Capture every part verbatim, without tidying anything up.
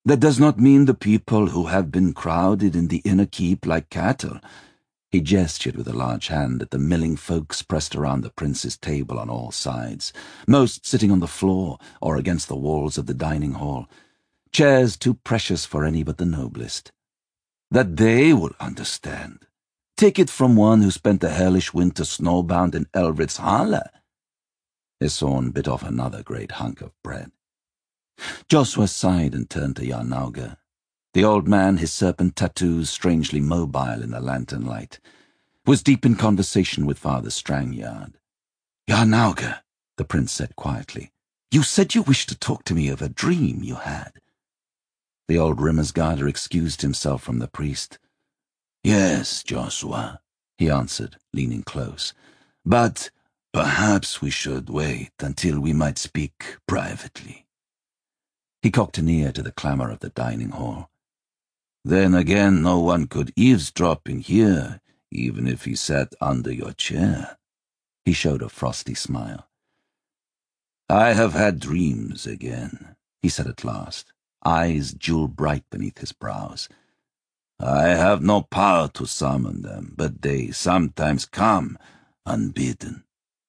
That does not mean the people who have been crowded in the inner keep like cattle." He gestured with a large hand at the milling folks pressed around the prince's table on all sides, most sitting on the floor or against the walls of the dining hall, chairs too precious for any but the noblest. "That they will understand. Take it from one who spent the hellish winter snowbound in Elvrit's Halle." Isorn bit off another great hunk of bread. Josua sighed and turned to Yarnauga. The old man, his serpent tattoos strangely mobile in the lantern light, was deep in conversation with Father Strangyard. "Yarnauga," the prince said quietly, "you said you wished to talk to me of a dream you had." The old Rimmersgarder excused himself from the priest. "Yes, Josua," he answered, leaning close, "but perhaps we should wait until we might speak privately." He cocked an ear to the clamour of the dining hall. "Then again, no one could eavesdrop in here, even if he sat under your chair." He showed a frosty smile. "I have had dreams again," he said at last, eyes jewel-bright beneath his brows. "I have no power to summon them, but they sometimes come unbidden.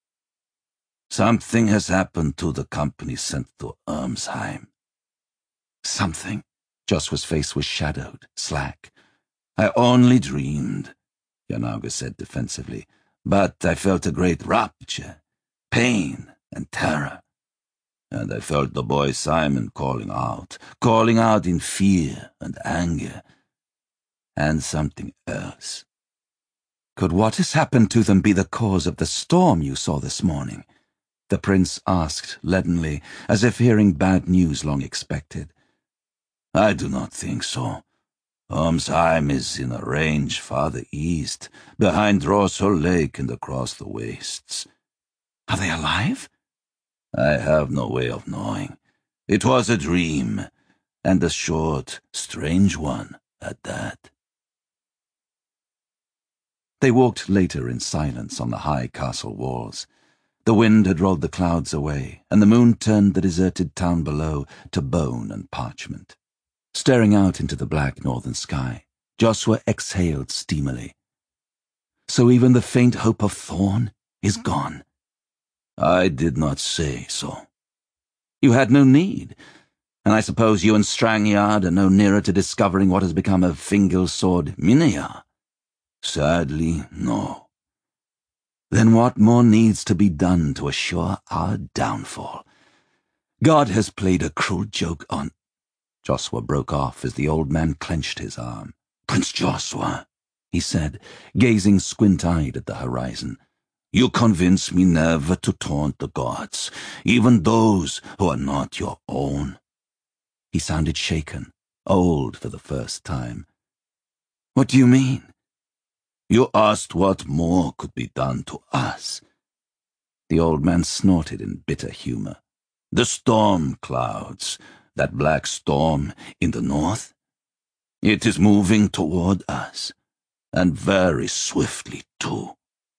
Something has happened to the company sent to Ermsheim." "Something?" Josua's face was shadowed, slack. "I only dreamed," Yarnauga said defensively, "but I felt a great rupture, pain and terror. And I felt the boy Simon calling out, calling out in fear and anger, and something else." "Could what has happened to them be the cause of the storm you saw this morning?" the prince asked leadenly, as if hearing bad news long expected. "I do not think so. Ermsheim is in a range farther east, behind Rosshol Lake and across the wastes." "Are they alive?" "I have no way of knowing. It was a dream, and a short, strange one at that." They walked later in silence on the high castle walls. The wind had rolled the clouds away, and the moon turned the deserted town below to bone and parchment. Staring out into the black northern sky, Josua exhaled steamily. "So even the faint hope of Thorn is gone?" "I did not say so." "You had no need, and I suppose you and Strangyard are no nearer to discovering what has become of Fingal's sword Minaya?" "Sadly, no." "Then what more needs to be done to assure our downfall? God has played a cruel joke on—" Josua broke off as the old man clenched his arm. "Prince Josua," he said, gazing squint-eyed at the horizon, "you convince me never to taunt the gods, even those who are not your own." He sounded shaken, old for the first time. "What do you mean?" "You asked what more could be done to us." The old man snorted in bitter humor. "The storm clouds, that black storm in the north, it is moving toward us, and very swiftly too."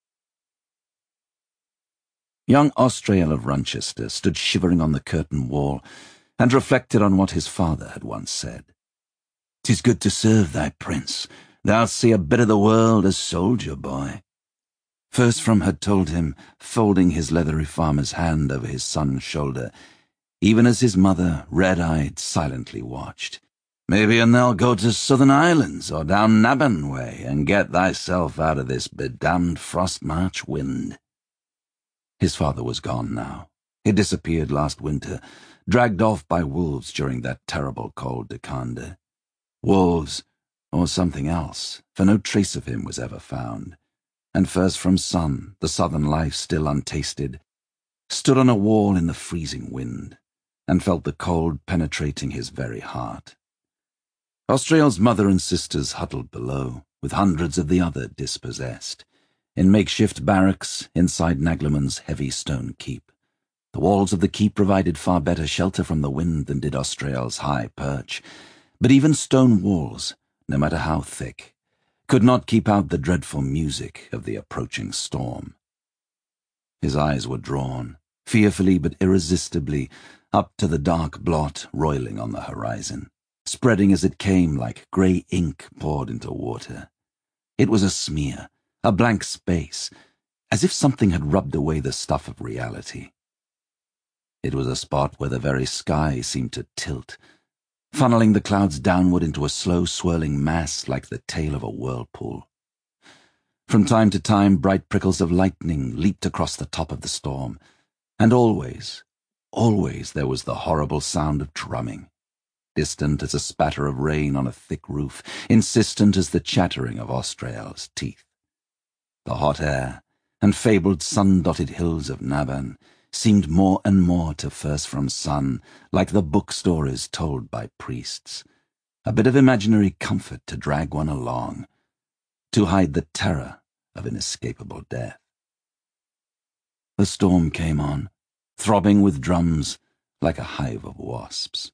Young Austrael of Runchester stood shivering on the curtain wall and reflected on what his father had once said. "'Tis good to serve thy prince. Thou'lt see a bit of the world as soldier boy." Furstrom had told him, folding his leathery farmer's hand over his son's shoulder, even as his mother, red-eyed, silently watched. "Maybe now go to Southern Islands or down Naban way and get thyself out of this bedamned frost-march wind." His father was gone now. He disappeared last winter, dragged off by wolves during that terrible cold decanda. Wolves, or something else, for no trace of him was ever found. And Furstrom's son, the southern life still untasted, stood on a wall in the freezing wind, and felt the cold penetrating his very heart. Austrael's mother and sisters huddled below, with hundreds of the other dispossessed, in makeshift barracks inside Nagleman's heavy stone keep. The walls of the keep provided far better shelter from the wind than did Austrael's high perch, but even stone walls, no matter how thick, could not keep out the dreadful music of the approaching storm. His eyes were drawn, fearfully but irresistibly, up to the dark blot roiling on the horizon. spreading as it came like grey ink poured into water. It was a smear, a blank space, as if something had rubbed away the stuff of reality. It was a spot where the very sky seemed to tilt, funneling the clouds downward into a slow swirling mass like the tail of a whirlpool. From time to time, bright prickles of lightning leaped across the top of the storm, and always, always there was the horrible sound of drumming, distant as a spatter of rain on a thick roof, insistent as the chattering of Austrael's teeth. The hot air and fabled sun-dotted hills of Naban seemed more and more to First from Sun like the book stories told by priests, a bit of imaginary comfort to drag one along, to hide the terror of inescapable death. The storm came on, throbbing with drums like a hive of wasps.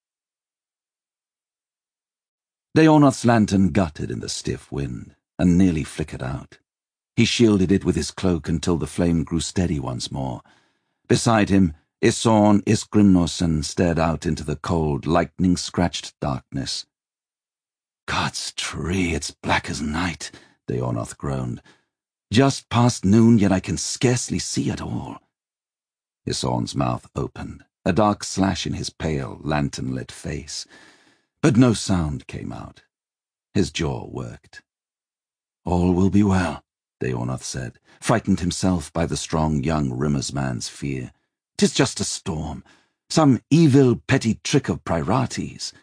Daonoth's lantern guttered in the stiff wind and nearly flickered out. He shielded it with his cloak until the flame grew steady once more. Beside him, Isorn Isgrimnosson stared out into the cold, lightning-scratched darkness. "God's tree, it's black as night," Daonoth groaned. "Just past noon, yet I can scarcely see at all." Isorn's mouth opened, a dark slash in his pale, lantern-lit face. But no sound came out. His jaw worked. "All will be well," Daonoth said, frightened himself by the strong young Rimmer's man's fear. "'Tis just a storm, some evil petty trick of Pryrates."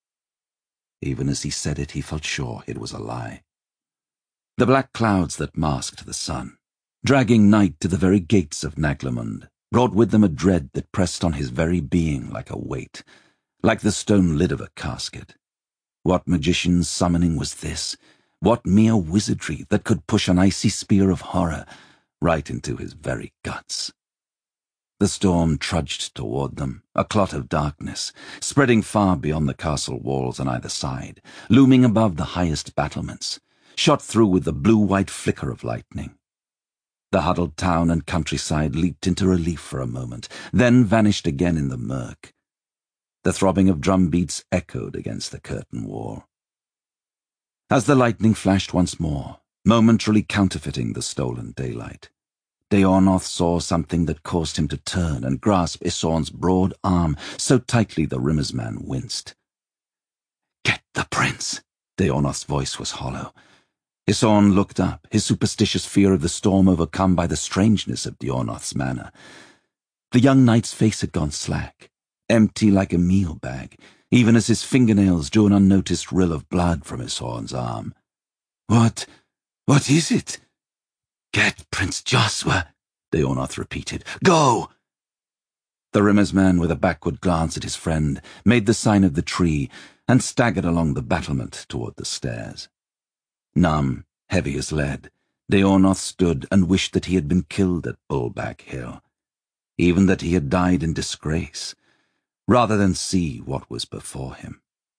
Even as he said it, he felt sure it was a lie. The black clouds that masked the sun, dragging night to the very gates of Naglemund, brought with them a dread that pressed on his very being like a weight, like the stone lid of a casket. What magician's summoning was this? What mere wizardry that could push an icy spear of horror right into his very guts? The storm trudged toward them, a clot of darkness, spreading far beyond the castle walls on either side, looming above the highest battlements, shot through with the blue-white flicker of lightning. The huddled town and countryside leaped into relief for a moment, then vanished again in the murk. The throbbing of drum beats echoed against the curtain wall. As the lightning flashed once more, momentarily counterfeiting the stolen daylight, Daonoth saw something that caused him to turn and grasp Isorn's broad arm so tightly the Rimmer's man winced. "Get the prince!" Daonoth's voice was hollow. Isorn looked up, his superstitious fear of the storm overcome by the strangeness of Daonoth's manner. The young knight's face had gone slack, empty like a meal bag, even as his fingernails drew an unnoticed rill of blood from Isorn's arm. "What? What is it?" "Get Prince Josua," Daonoth repeated. "Go!" The Rimmer's man, with a backward glance at his friend, made the sign of the tree and staggered along the battlement toward the stairs. Numb, heavy as lead, Daonoth stood and wished that he had been killed at Bullback Hill, even that he had died in disgrace, rather than see what was before him.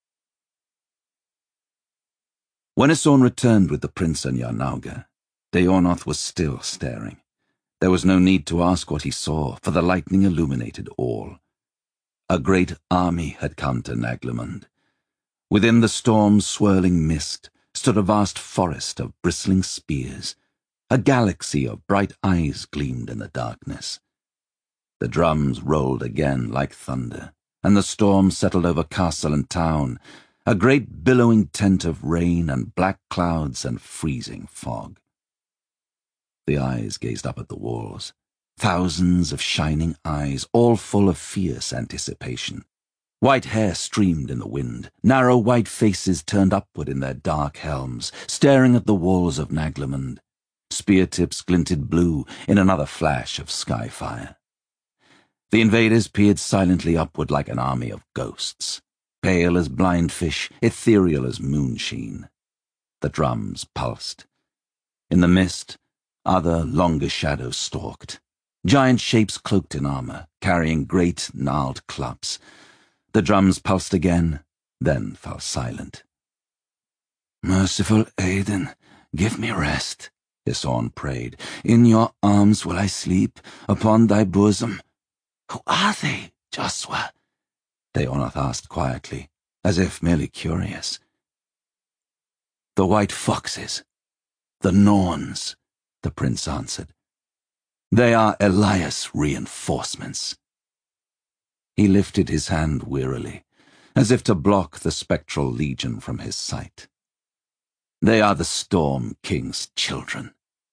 When Isorn returned with the prince and Yarnauga, Daonoth was still staring. There was no need to ask what he saw, for the lightning illuminated all. A great army had come to Naglemund. Within the storm's swirling mist stood a vast forest of bristling spears. A galaxy of bright eyes gleamed in the darkness. The drums rolled again like thunder, and the storm settled over castle and town, a great billowing tent of rain and black clouds and freezing fog. The eyes gazed up at the walls, thousands of shining eyes, all full of fierce anticipation. White hair streamed in the wind, narrow white faces turned upward in their dark helms, staring at the walls of Naglemund. Spear tips glinted blue in another flash of sky fire. The invaders peered silently upward like an army of ghosts, pale as blind fish, ethereal as moonsheen. The drums pulsed. In the mist, other, longer shadows stalked, giant shapes cloaked in armor, carrying great, gnarled clubs. The drums pulsed again, then fell silent. "Merciful Aiden, give me rest," Isorn prayed. "In your arms will I sleep, upon thy bosom." "Who are they, Josua?" Daonoth asked quietly, as if merely curious. "The white foxes, the Norns," the prince answered. "They are Elias' reinforcements." He lifted his hand wearily, as if to block the spectral legion from his sight. "They are the Storm King's children."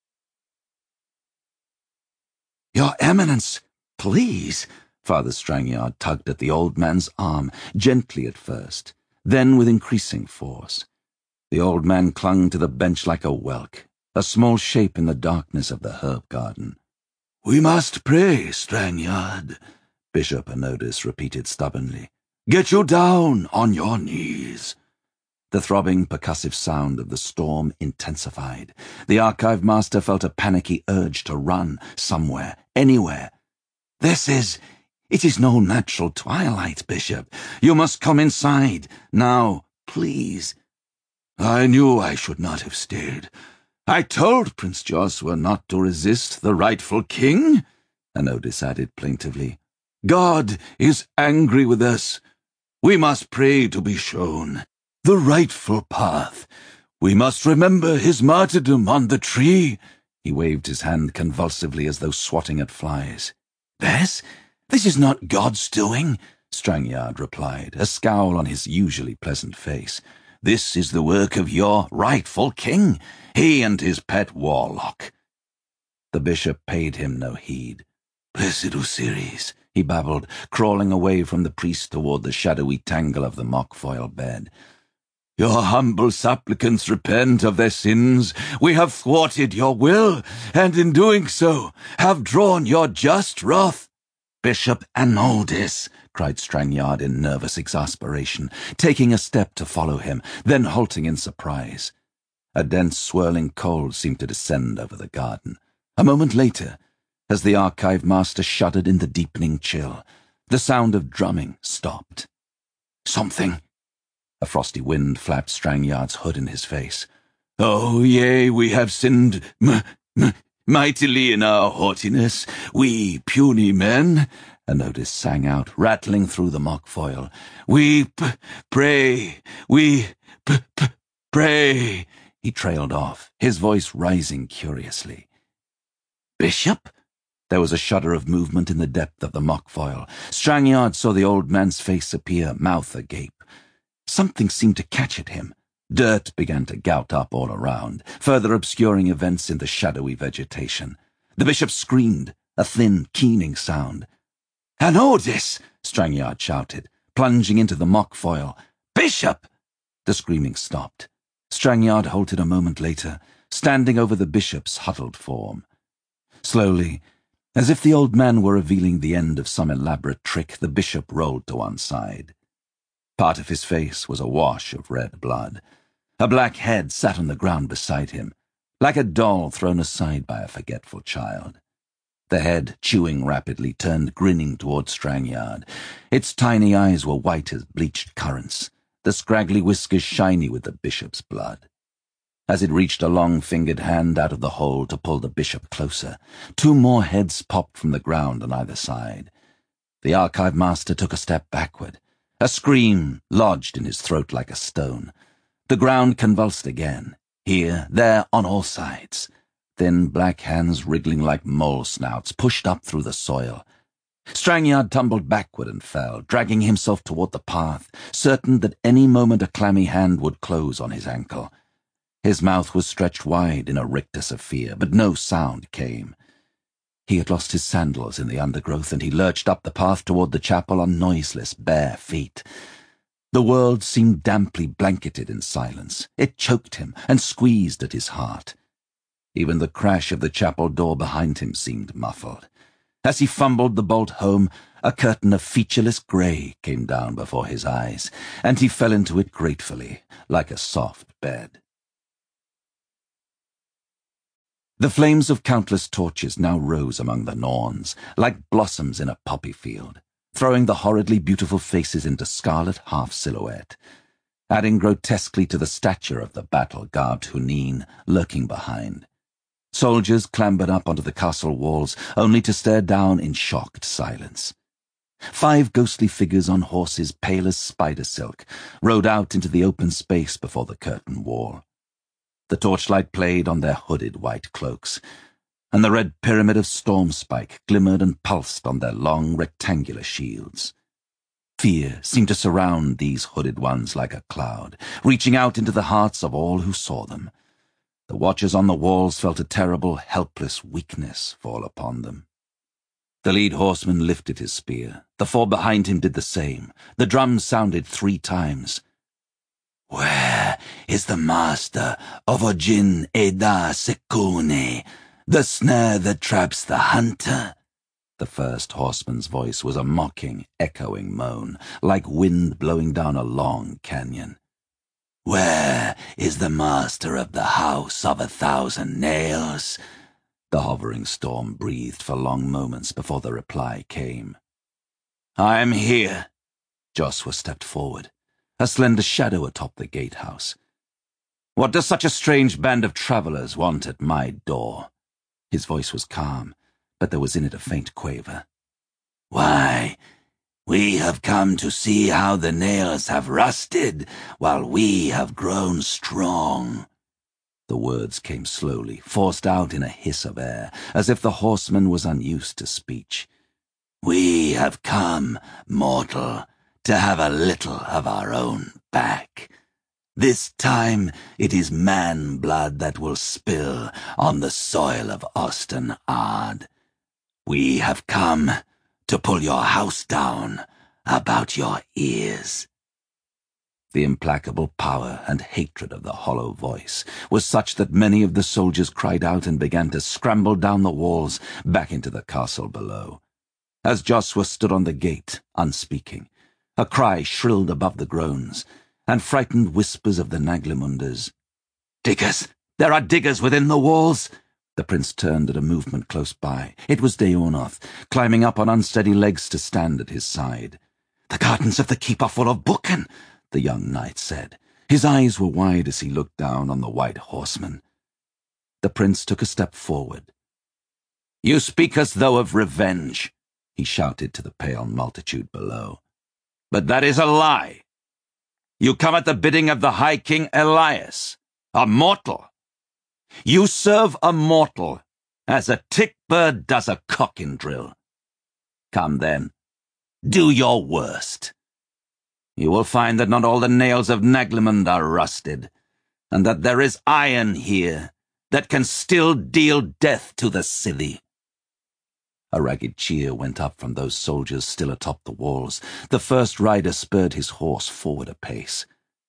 "Your Eminence, please," Father Strangyard tugged at the old man's arm, gently at first, then with increasing force. The old man clung to the bench like a whelk, a small shape in the darkness of the herb garden. "We must pray, Strangyard," Bishop Anodis repeated stubbornly. "Get you down on your knees." The throbbing, percussive sound of the storm intensified. The archive master felt a panicky urge to run, somewhere, anywhere. "This is... it is no natural twilight, Bishop. You must come inside, now, please." "I knew I should not have stayed. I told Prince Joshua not to resist the rightful king," Anodis added plaintively. "God is angry with us. We must pray to be shown the rightful path. We must remember his martyrdom on the tree." He waved his hand convulsively as though swatting at flies. "Bess, this is not God's doing," Strangyard replied, a scowl on his usually pleasant face. "This is the work of your rightful king, he and his pet warlock." The bishop paid him no heed. "Blessed Osiris," he babbled, crawling away from the priest toward the shadowy tangle of the mock-foil bed. "Your humble supplicants repent of their sins. We have thwarted your will, and in doing so have drawn your just wrath." "Bishop Anodis," cried Strangyard in nervous exasperation, taking a step to follow him, then halting in surprise. A dense swirling cold seemed to descend over the garden. A moment later, as the archive master shuddered in the deepening chill, the sound of drumming stopped. "Something..." A frosty wind flapped Strangyard's hood in his face. "Oh, yea, we have sinned m m mightily in our haughtiness, we puny men," Anodis sang out, rattling through the mock foil. "We p pray, we p p pray." He trailed off, his voice rising curiously. "Bishop?" There was a shudder of movement in the depth of the mock foil. Strangyard saw the old man's face appear, mouth agape. Something seemed to catch at him. Dirt began to gout up all around, further obscuring events in the shadowy vegetation. The bishop screamed, a thin, keening sound. "Anodis!" Strangyard shouted, plunging into the mock foil. "Bishop!" The screaming stopped. Strangyard halted a moment later, standing over the bishop's huddled form. Slowly, as if the old man were revealing the end of some elaborate trick, the bishop rolled to one side. Part of his face was awash of red blood. A black head sat on the ground beside him, like a doll thrown aside by a forgetful child. The head, chewing rapidly, turned grinning toward Strangyard. Its tiny eyes were white as bleached currants, the scraggly whiskers shiny with the bishop's blood. As it reached a long-fingered hand out of the hole to pull the bishop closer, two more heads popped from the ground on either side. The archive master took a step backward. A scream lodged in his throat like a stone. The ground convulsed again, here, there, on all sides. Thin black hands wriggling like mole snouts pushed up through the soil. Strangyard tumbled backward and fell, dragging himself toward the path, certain that any moment a clammy hand would close on his ankle. His mouth was stretched wide in a rictus of fear, but no sound came. He had lost his sandals in the undergrowth, and he lurched up the path toward the chapel on noiseless, bare feet. The world seemed damply blanketed in silence. It choked him and squeezed at his heart. Even the crash of the chapel door behind him seemed muffled. As he fumbled the bolt home, a curtain of featureless grey came down before his eyes, and he fell into it gratefully, like a soft bed. The flames of countless torches now rose among the Norns, like blossoms in a poppy field, throwing the horridly beautiful faces into scarlet half-silhouette, adding grotesquely to the stature of the battle-garbed Hunin lurking behind. Soldiers clambered up onto the castle walls, only to stare down in shocked silence. Five ghostly figures on horses pale as spider silk rode out into the open space before the curtain wall. The torchlight played on their hooded white cloaks, and the red pyramid of Stormspike glimmered and pulsed on their long rectangular shields. Fear seemed to surround these hooded ones like a cloud, reaching out into the hearts of all who saw them. The watchers on the walls felt a terrible, helpless weakness fall upon them. The lead horseman lifted his spear. The four behind him did the same. The drums sounded three times. "Where is the master of Ojin Eda Sekune, the snare that traps the hunter?" The first horseman's voice was a mocking, echoing moan, like wind blowing down a long canyon. "Where is the master of the House of a Thousand Nails?" The hovering storm breathed for long moments before the reply came. "I am here." Josua stepped forward, a slender shadow atop the gatehouse. "What does such a strange band of travelers want at my door?" His voice was calm, but there was in it a faint quaver. "Why, we have come to see how the nails have rusted while we have grown strong." The words came slowly, forced out in a hiss of air, as if the horseman was unused to speech. "We have come, mortal, to have a little of our own back. This time it is man blood that will spill on the soil of Osten Ard. We have come to pull your house down about your ears." The implacable power and hatred of the hollow voice was such that many of the soldiers cried out and began to scramble down the walls back into the castle below. As Josua stood on the gate, unspeaking, a cry shrilled above the groans, and frightened whispers of the Naglimunders. "Diggers! There are diggers within the walls!" The prince turned at a movement close by. It was Deonoth, climbing up on unsteady legs to stand at his side. "The gardens of the keep are full of Buchan," the young knight said. His eyes were wide as he looked down on the white horseman. The prince took a step forward. "You speak as though of revenge," he shouted to the pale multitude below. "But that is a lie. You come at the bidding of the High King Elias, a mortal. You serve a mortal as a tick-bird does a cock-in-drill. Come then, do your worst. You will find that not all the nails of Naglimund are rusted, and that there is iron here that can still deal death to the Scythe." A ragged cheer went up from those soldiers still atop the walls. The first rider spurred his horse forward a pace.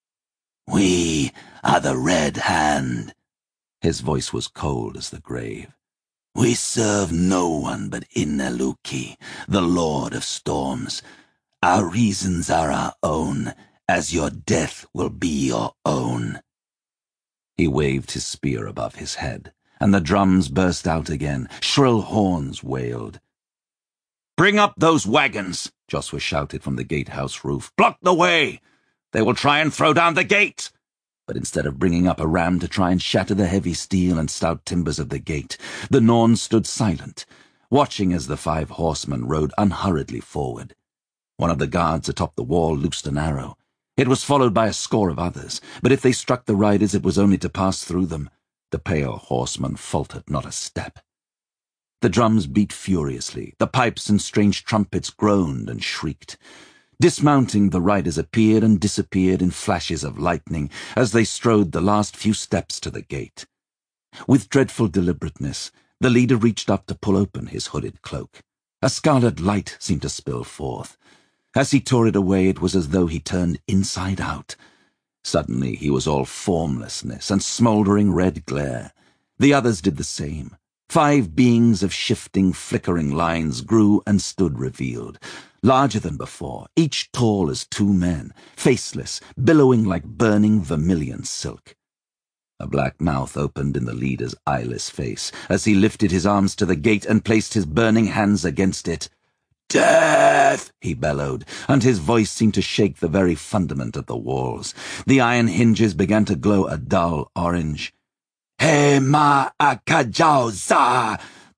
"We are the Red Hand." His voice was cold as the grave. "We serve no one but Innaluki, the Lord of Storms. Our reasons are our own, as your death will be your own." He waved his spear above his head, and the drums burst out again. Shrill horns wailed. "Bring up those wagons," Josua shouted from the gatehouse roof. "Block the way! They will try and throw down the gate!" But instead of bringing up a ram to try and shatter the heavy steel and stout timbers of the gate, the Norns stood silent, watching as the five horsemen rode unhurriedly forward. One of the guards atop the wall loosed an arrow. It was followed by a score of others, but if they struck the riders it was only to pass through them. The pale horseman faltered not a step. The drums beat furiously, the pipes and strange trumpets groaned and shrieked. Dismounting, the riders appeared and disappeared in flashes of lightning as they strode the last few steps to the gate. With dreadful deliberateness, the leader reached up to pull open his hooded cloak. A scarlet light seemed to spill forth. As he tore it away, it was as though he turned inside out. Suddenly he was all formlessness and smouldering red glare. The others did the same. Five beings of shifting, flickering lines grew and stood revealed, larger than before, each tall as two men, faceless, billowing like burning vermilion silk. A black mouth opened in the leader's eyeless face as he lifted his arms to the gate and placed his burning hands against it. "Death!" he bellowed, and his voice seemed to shake the very fundament of the walls. The iron hinges began to glow a dull orange. "He ma akajauza!" The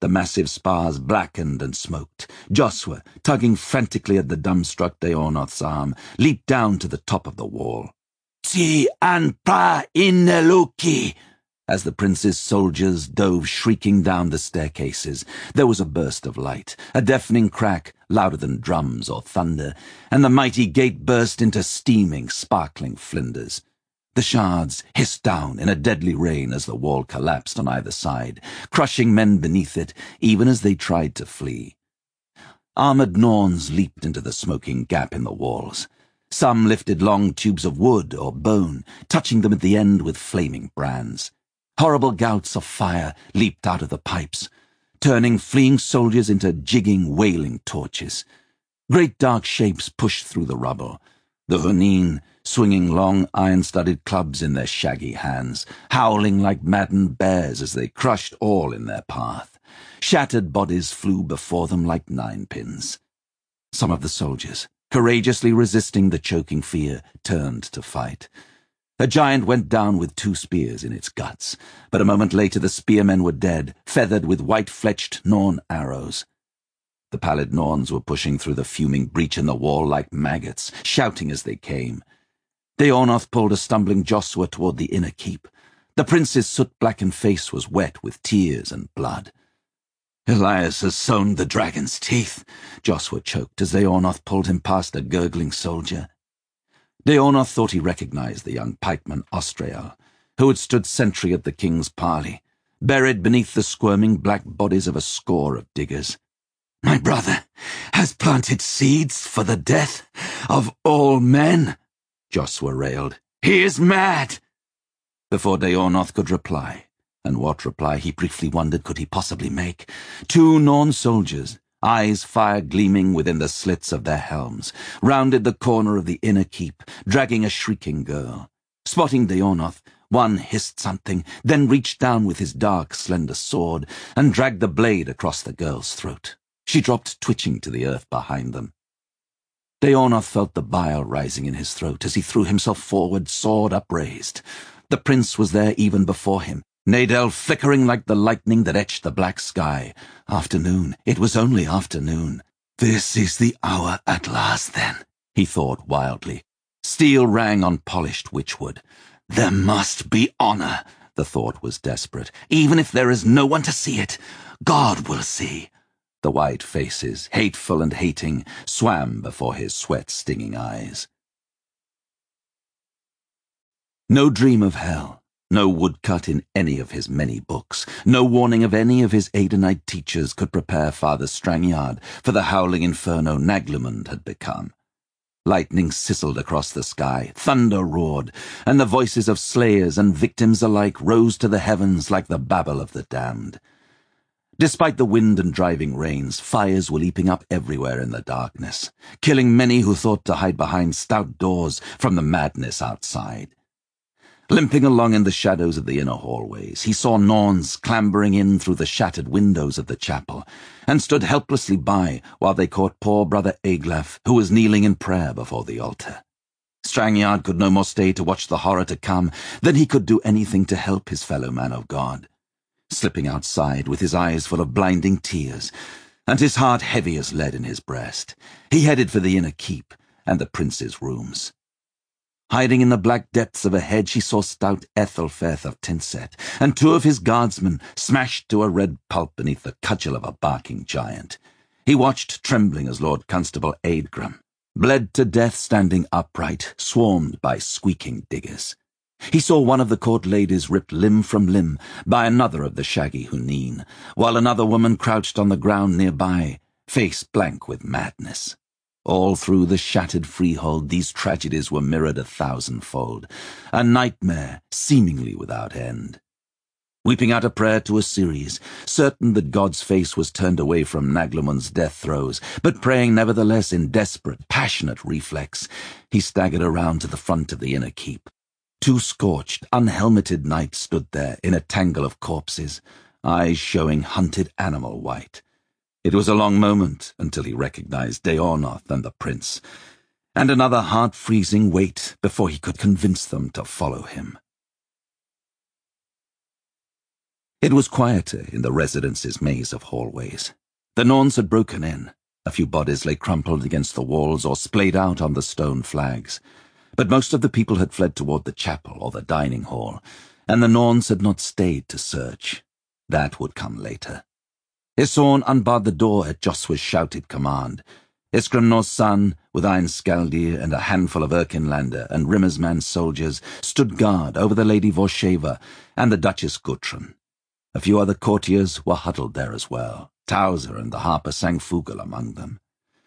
The massive spars blackened and smoked. Josua, tugging frantically at the dumbstruck Deonoth's arm, leaped down to the top of the wall. Ti an pra ineluki! As the prince's soldiers dove shrieking down the staircases, there was a burst of light, a deafening crack, louder than drums or thunder, and the mighty gate burst into steaming, sparkling flinders. The shards hissed down in a deadly rain as the wall collapsed on either side, crushing men beneath it, even as they tried to flee. Armored Norns leaped into the smoking gap in the walls. Some lifted long tubes of wood or bone, touching them at the end with flaming brands. Horrible gouts of fire leaped out of the pipes, turning fleeing soldiers into jigging, wailing torches. Great dark shapes pushed through the rubble, the Hunin swinging long iron-studded clubs in their shaggy hands, howling like maddened bears as they crushed all in their path. Shattered bodies flew before them like ninepins. Some of the soldiers, courageously resisting the choking fear, turned to fight. A giant went down with two spears in its guts, but a moment later the spearmen were dead, feathered with white-fletched Norn arrows. The pallid Norns were pushing through the fuming breach in the wall like maggots, shouting as they came. Deonoth pulled a stumbling Josua toward the inner keep. The prince's soot-blackened face was wet with tears and blood. Elias has sown the dragon's teeth, Josua choked as Deonoth pulled him past a gurgling soldier. Deonoth thought he recognized the young pikeman Ostrael, who had stood sentry at the king's parley, buried beneath the squirming black bodies of a score of diggers. "My brother has planted seeds for the death of all men," Josua railed. "He is mad!" Before Deonoth could reply, and what reply he briefly wondered could he possibly make, two Norn soldiers, eyes fire gleaming within the slits of their helms, rounded the corner of the inner keep, dragging a shrieking girl. Spotting Deonoth, one hissed something, then reached down with his dark, slender sword and dragged the blade across the girl's throat. She dropped twitching to the earth behind them. Deonoth felt the bile rising in his throat as he threw himself forward, sword upraised. The prince was there even before him, Nadel flickering like the lightning that etched the black sky. Afternoon. It was only afternoon. This is the hour at last, then, he thought wildly. Steel rang on polished witchwood. There must be honor, the thought was desperate. Even if there is no one to see it, God will see. The white faces, hateful and hating, swam before his sweat-stinging eyes. No dream of hell. No woodcut in any of his many books, no warning of any of his Aedenite teachers could prepare Father Strangyard for the howling inferno Naglumund had become. Lightning sizzled across the sky, thunder roared, and the voices of slayers and victims alike rose to the heavens like the babble of the damned. Despite the wind and driving rains, fires were leaping up everywhere in the darkness, killing many who thought to hide behind stout doors from the madness outside. Limping along in the shadows of the inner hallways, he saw Norns clambering in through the shattered windows of the chapel, and stood helplessly by while they caught poor brother Eglaf, who was kneeling in prayer before the altar. Strangyard could no more stay to watch the horror to come than he could do anything to help his fellow man of God. Slipping outside with his eyes full of blinding tears, and his heart heavy as lead in his breast, he headed for the inner keep and the prince's rooms. Hiding in the black depths of a hedge, he saw stout Ethelfeth of Tinset, and two of his guardsmen smashed to a red pulp beneath the cudgel of a barking giant. He watched, trembling, as Lord Constable Aedgram, bled to death standing upright, swarmed by squeaking diggers. He saw one of the court ladies ripped limb from limb by another of the shaggy Hunin, while another woman crouched on the ground nearby, face blank with madness. All through the shattered freehold these tragedies were mirrored a thousandfold, a nightmare seemingly without end. Weeping out a prayer to Osiris, certain that God's face was turned away from Naglumund's death throes, but praying nevertheless in desperate, passionate reflex, he staggered around to the front of the inner keep. Two scorched, unhelmeted knights stood there in a tangle of corpses, eyes showing hunted animal white. It was a long moment until he recognized Deonoth and the prince, and another heart-freezing wait before he could convince them to follow him. It was quieter in the residence's maze of hallways. The Norns had broken in. A few bodies lay crumpled against the walls or splayed out on the stone flags. But most of the people had fled toward the chapel or the dining hall, and the Norns had not stayed to search. That would come later. Isorn unbarred the door at Joswa's shouted command. Iskramnor's son, with Einskaldir and a handful of Erkinlander and Rimmersman's soldiers, stood guard over the Lady Vorsheva and the Duchess Guthrun. A few other courtiers were huddled there as well, Tauser and the harper Sangfugel among them.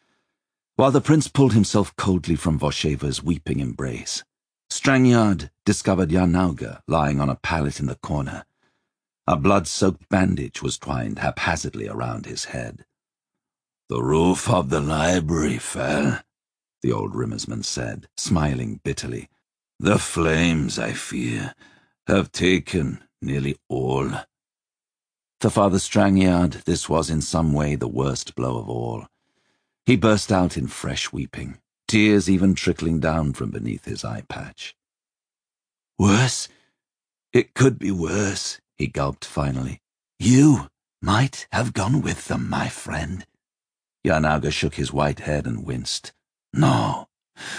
While the prince pulled himself coldly from Vorsheva's weeping embrace, Strangyard discovered Yarnauga lying on a pallet in the corner. A blood-soaked bandage was twined haphazardly around his head. "The roof of the library fell," the old Rimmersman said, smiling bitterly. "The flames, I fear, have taken nearly all." For Father Strangyard, this was in some way the worst blow of all. He burst out in fresh weeping, tears even trickling down from beneath his eye patch. "Worse? It could be worse," he gulped finally. "You might have gone with them, my friend." Yarnauga shook his white head and winced. "No,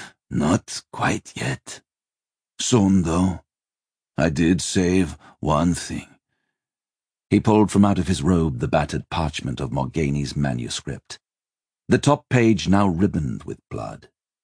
not quite yet. Soon, though. I did save one thing." He pulled from out of his robe the battered parchment of Morgani's manuscript, the top page now ribboned with blood.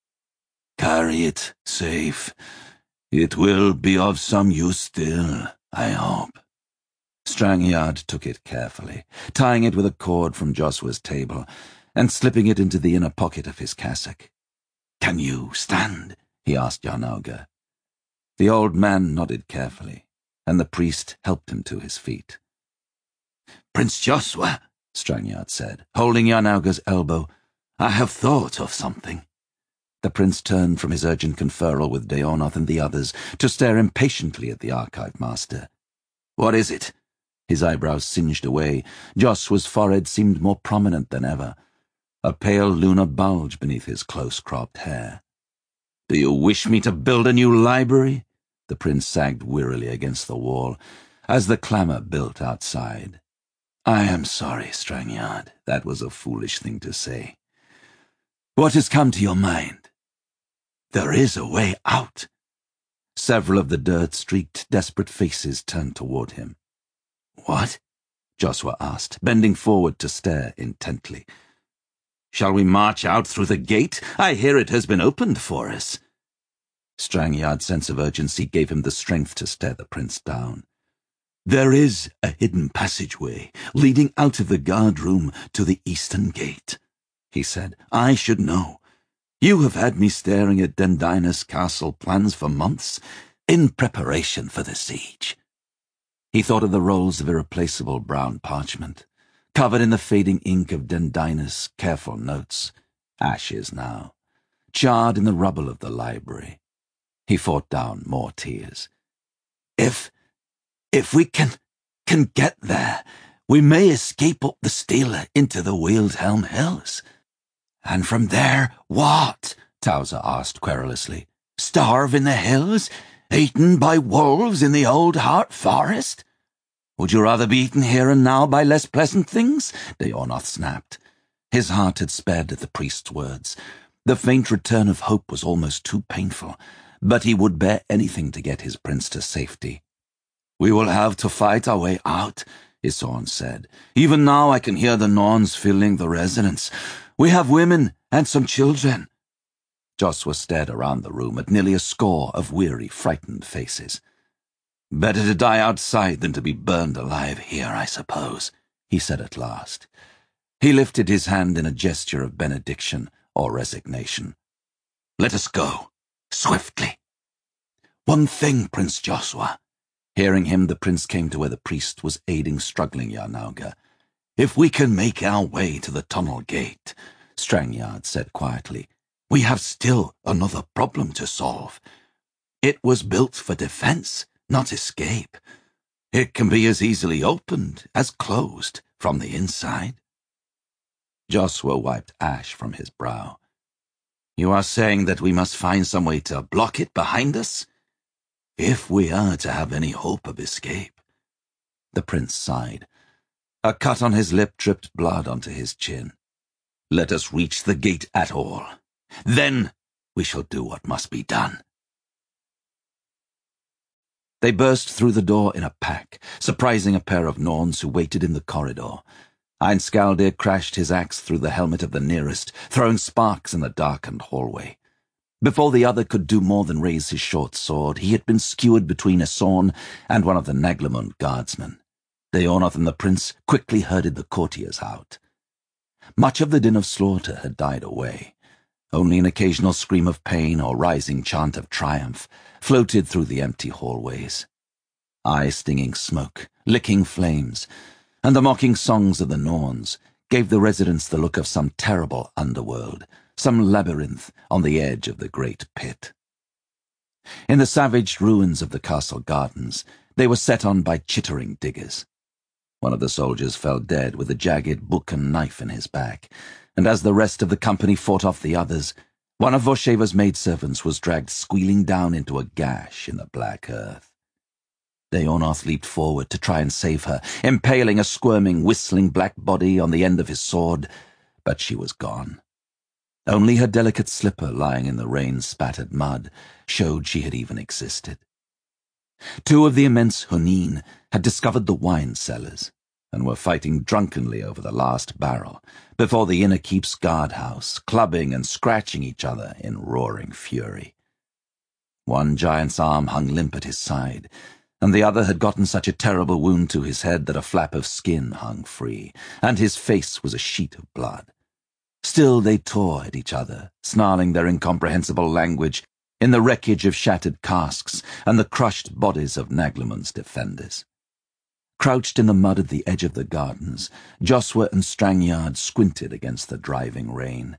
"Carry it safe. It will be of some use still, I hope." Strangyard took it carefully, tying it with a cord from Joswa's table, and slipping it into the inner pocket of his cassock. "Can you stand?" he asked Yarnauga. The old man nodded carefully, and the priest helped him to his feet. "Prince Joswa," Strangyard said, holding Yarnauga's elbow, "I have thought of something." The prince turned from his urgent conferral with Deonoth and the others to stare impatiently at the archive master. "What is it?" His eyebrows singed away. Joswa's forehead seemed more prominent than ever. A pale lunar bulge beneath his close-cropped hair. "Do you wish me to build a new library?" The prince sagged wearily against the wall, as the clamour built outside. "I am sorry, Strangyard. That was a foolish thing to say. What has come to your mind?" "There is a way out." Several of the dirt-streaked, desperate faces turned toward him. "What?" Joswa asked, bending forward to stare intently. "Shall we march out through the gate? I hear it has been opened for us." Strangyard's sense of urgency gave him the strength to stare the prince down. "There is a hidden passageway leading out of the guard room to the eastern gate," he said. "I should know. You have had me staring at Dendinus castle plans for months, in preparation for the siege." He thought of the rolls of irreplaceable brown parchment, covered in the fading ink of Dendinus' careful notes, ashes now, charred in the rubble of the library. He fought down more tears. If, if we can, can get there, we may escape up the Stela into the Wildhelm Hills. "And from there, what?" Tauser asked querulously. "Starve in the hills? Eaten by wolves in the old Heart Forest?" "Would you rather be eaten here and now by less pleasant things?" Deonoth snapped. His heart had sped at the priest's words. The faint return of hope was almost too painful, but he would bear anything to get his prince to safety. "We will have to fight our way out," Isorn said. "Even now I can hear the Norns filling the resonance. We have women and some children." Joswa stared around the room at nearly a score of weary, frightened faces. "Better to die outside than to be burned alive here, I suppose," he said at last. He lifted his hand in a gesture of benediction or resignation. "Let us go, swiftly." "One thing, Prince Joswa." Hearing him, the prince came to where the priest was aiding struggling Yarnauga. "If we can make our way to the tunnel gate," Strangyard said quietly, "we have still another problem to solve. It was built for defense, not escape. It can be as easily opened as closed from the inside." Joswa wiped ash from his brow. "You are saying that we must find some way to block it behind us?" "If we are to have any hope of escape." The prince sighed. A cut on his lip dripped blood onto his chin. Let us reach the gate at all. Then we shall do what must be done. They burst through the door in a pack, surprising a pair of Norns who waited in the corridor. Einskaldir crashed his axe through the helmet of the nearest, throwing sparks in the darkened hallway. Before the other could do more than raise his short sword, he had been skewered between Isorn and one of the Naglemund guardsmen. Deonoth and the prince quickly herded the courtiers out. Much of the din of slaughter had died away. Only an occasional scream of pain or rising chant of triumph floated through the empty hallways. Eye-stinging smoke, licking flames, and the mocking songs of the Norns gave the residents the look of some terrible underworld, some labyrinth on the edge of the great pit. In the savaged ruins of the castle gardens, they were set on by chittering diggers. One of the soldiers fell dead with a jagged Buchan knife in his back, and as the rest of the company fought off the others, one of Vorsheva's maidservants was dragged squealing down into a gash in the black earth. Deonoth leaped forward to try and save her, impaling a squirming, whistling black body on the end of his sword, but she was gone. Only her delicate slipper lying in the rain-spattered mud showed she had even existed. Two of the immense Hunin had discovered the wine cellars and were fighting drunkenly over the last barrel before the inner keep's guardhouse, clubbing and scratching each other in roaring fury. One giant's arm hung limp at his side, and the other had gotten such a terrible wound to his head that a flap of skin hung free, and his face was a sheet of blood. Still they tore at each other, snarling their incomprehensible language in the wreckage of shattered casks and the crushed bodies of Naglemund's defenders. Crouched in the mud at the edge of the gardens, Josua and Strangyard squinted against the driving rain.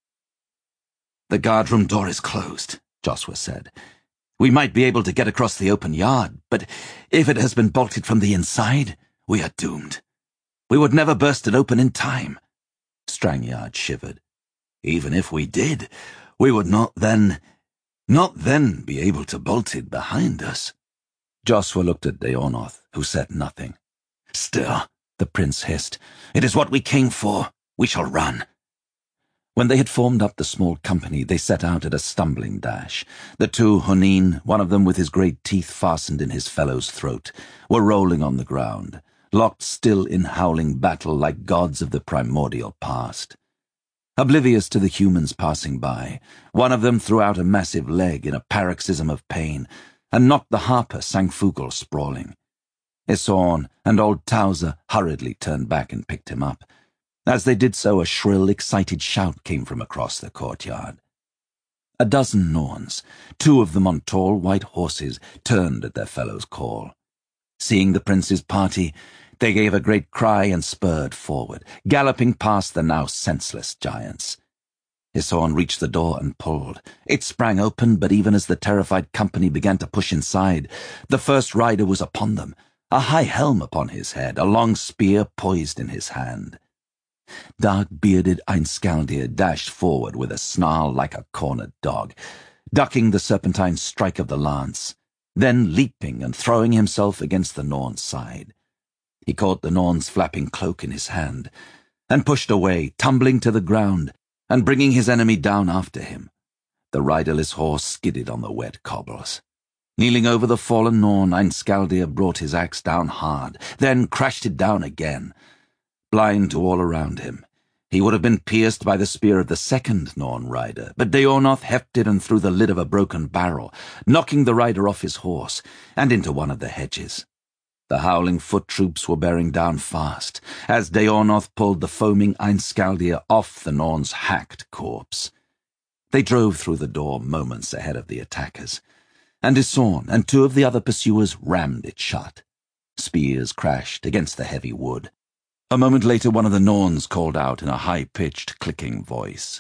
"The guardroom door is closed," Josua said. "We might be able to get across the open yard, but if it has been bolted from the inside, we are doomed. We would never burst it open in time." Strangyard shivered. "Even if we did, we would not then, not then be able to bolt it behind us." Josua looked at Deonoth, who said nothing. "Still," the prince hissed, "it is what we came for. We shall run." When they had formed up the small company, they set out at a stumbling dash. The two Hunin, one of them with his great teeth fastened in his fellow's throat, were rolling on the ground, locked still in howling battle like gods of the primordial past. Oblivious to the humans passing by, one of them threw out a massive leg in a paroxysm of pain and knocked the harper Sangfugel sprawling. Isorn and old Tauser hurriedly turned back and picked him up. As they did so, a shrill, excited shout came from across the courtyard. A dozen Norns, two of them on tall white horses, turned at their fellow's call. Seeing the prince's party, they gave a great cry and spurred forward, galloping past the now senseless giants. Isorn reached the door and pulled. It sprang open, but even as the terrified company began to push inside, the first rider was upon them, a high helm upon his head, a long spear poised in his hand. Dark-bearded Einskaldir dashed forward with a snarl like a cornered dog, ducking the serpentine strike of the lance, then leaping and throwing himself against the Norn's side. He caught the Norn's flapping cloak in his hand, and pushed away, tumbling to the ground, and bringing his enemy down after him. The riderless horse skidded on the wet cobbles. Kneeling over the fallen Norn, Einskaldir brought his axe down hard, then crashed it down again. Blind to all around him, he would have been pierced by the spear of the second Norn rider, but Deonoth hefted and threw the lid of a broken barrel, knocking the rider off his horse and into one of the hedges. The howling foot troops were bearing down fast, as Deonoth pulled the foaming Einskaldir off the Norn's hacked corpse. They drove through the door moments ahead of the attackers, and Isorn and two of the other pursuers rammed it shut. Spears crashed against the heavy wood. A moment later, one of the Norns called out in a high-pitched, clicking voice.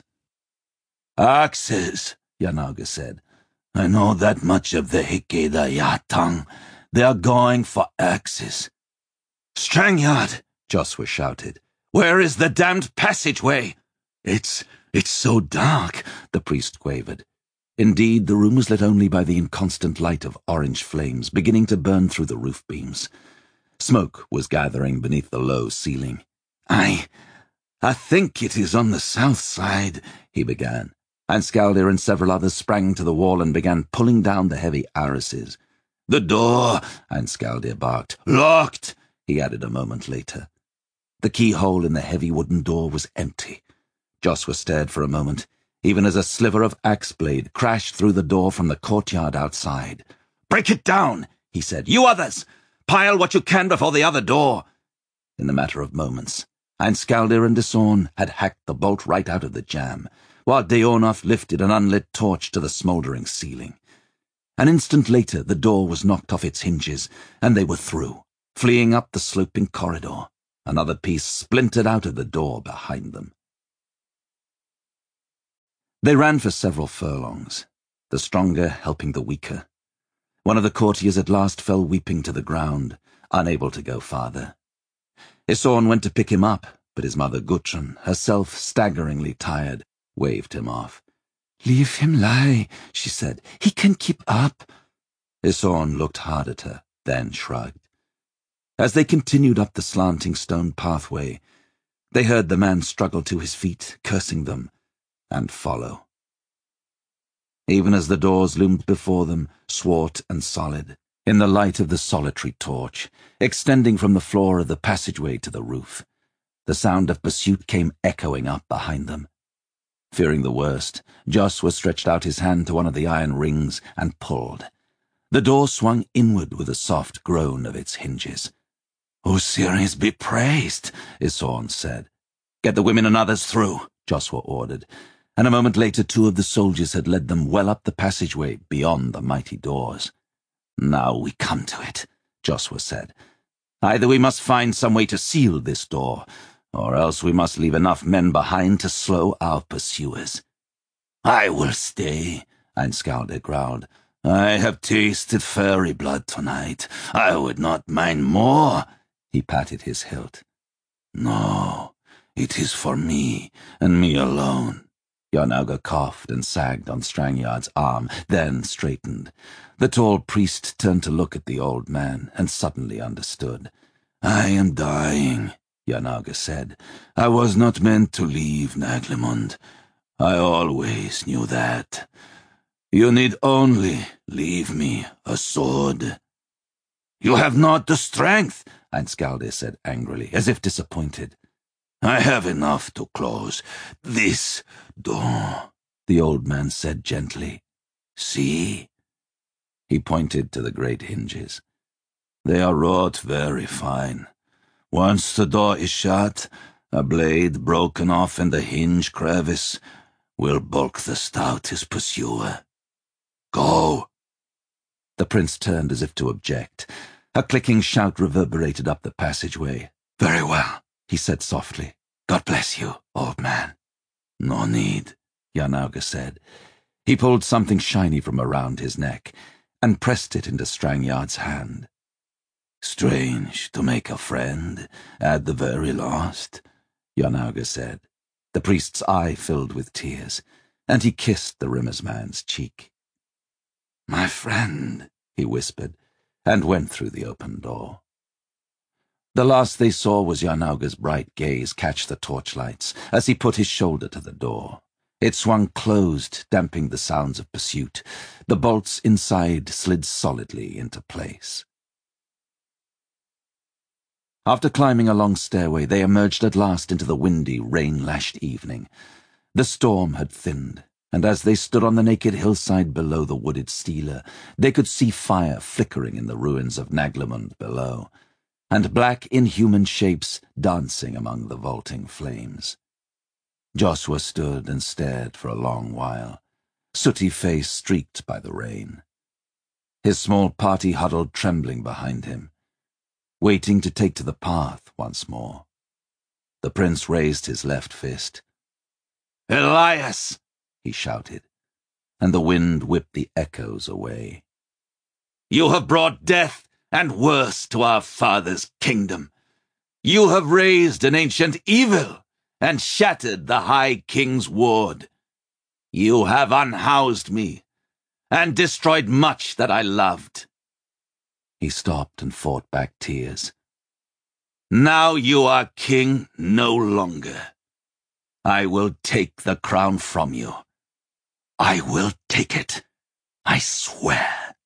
"Axes," Yanauga said. "I know that much of the Hikeda Yatang. They are going for axes." "Strangyard," Josua shouted. "Where is the damned passageway?" It's, it's so dark," the priest quavered. Indeed, the room was lit only by the inconstant light of orange flames beginning to burn through the roof beams. Smoke was gathering beneath the low ceiling. I... I think it is on the south side, he began, and Skaldir and several others sprang to the wall and began pulling down the heavy arrases. The door, and Skaldir barked. Locked, he added a moment later. The keyhole in the heavy wooden door was empty. Josua stared for a moment, even as a sliver of axe blade crashed through the door from the courtyard outside. Break it down, he said. You others! Pile what you can before the other door. In the matter of moments, Skaldir and Isorn had hacked the bolt right out of the jamb, while Deonoth lifted an unlit torch to the smouldering ceiling. An instant later, the door was knocked off its hinges, and they were through, fleeing up the sloping corridor. Another piece splintered out of the door behind them. They ran for several furlongs, the stronger helping the weaker. One of the courtiers at last fell weeping to the ground, unable to go farther. Isorn went to pick him up, but his mother Gudrun, herself staggeringly tired, waved him off. Leave him lie, she said. He can keep up. Isorn looked hard at her, then shrugged. As they continued up the slanting stone pathway, they heard the man struggle to his feet, cursing them, and follow. Even as the doors loomed before them, swart and solid, in the light of the solitary torch, extending from the floor of the passageway to the roof, the sound of pursuit came echoing up behind them. Fearing the worst, Josua stretched out his hand to one of the iron rings and pulled. The door swung inward with a soft groan of its hinges. Osiris be praised, Isorn said. Get the women and others through, Josua ordered, and a moment later two of the soldiers had led them well up the passageway beyond the mighty doors. Now we come to it, Josua said. Either we must find some way to seal this door, or else we must leave enough men behind to slow our pursuers. I will stay, Skaldir growled. I have tasted fairy blood tonight. I would not mind more. He patted his hilt. No, it is for me, and me alone. Yarnauga coughed and sagged on Strangyard's arm, then straightened. The tall priest turned to look at the old man, and suddenly understood. I am dying, Yarnauga said. I was not meant to leave Naglimund. I always knew that. You need only leave me a sword. You have not the strength, Skaldir said angrily, as if disappointed. I have enough to close this door, the old man said gently. See? He pointed to the great hinges. They are wrought very fine. Once the door is shut, a blade broken off in the hinge crevice will bulk the stoutest pursuer. Go! The prince turned as if to object. A clicking shout reverberated up the passageway. Very well, he said softly. God bless you, old man. No need, Yarnauga said. He pulled something shiny from around his neck and pressed it into Strangyard's hand. Strange to make a friend at the very last, Yarnauga said. The priest's eye filled with tears, and he kissed the Rimmer's man's cheek. My friend, he whispered, and went through the open door. The last they saw was Yarnauga's bright gaze catch the torchlights as he put his shoulder to the door. It swung closed, damping the sounds of pursuit. The bolts inside slid solidly into place. After climbing a long stairway, they emerged at last into the windy, rain-lashed evening. The storm had thinned, and as they stood on the naked hillside below the wooded Stela, they could see fire flickering in the ruins of Naglimund below, and black inhuman shapes dancing among the vaulting flames. Josua stood and stared for a long while, sooty face streaked by the rain. His small party huddled trembling behind him, waiting to take to the path once more. The prince raised his left fist. Elias! He shouted, and the wind whipped the echoes away. You have brought death and worse to our father's kingdom. You have raised an ancient evil and shattered the High King's ward. You have unhoused me and destroyed much that I loved. He stopped and fought back tears, Now you are king no longer. I will take the crown from you. I will take it. I swear.